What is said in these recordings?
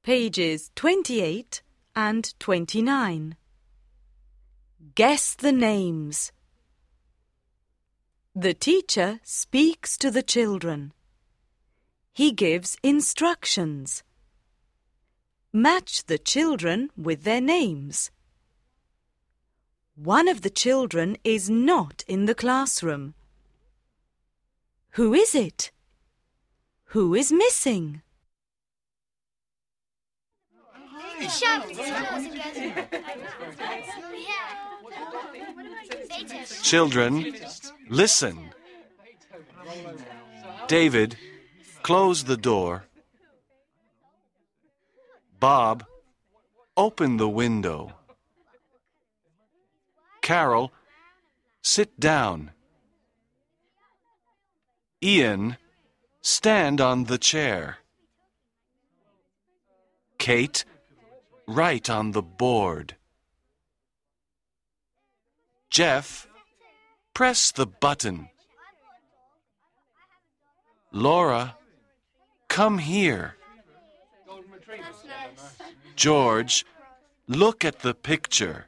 Pages 28 and 29. Guess the names. The teacher speaks to the children. He gives instructions. Match the children with their names. One of the children is not in the classroom. Who is it? Who is missing? Children, listen. David, close the door. Bob, open the window. Carol, sit down. Ian, stand on the chair. Kate, write on the board. Jeff, press the button. Laura, come here. George, look at the picture.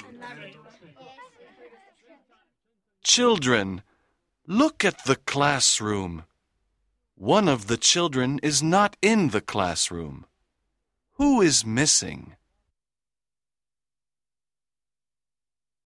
Children, look at the classroom. One of the children is not in the classroom. Who is missing?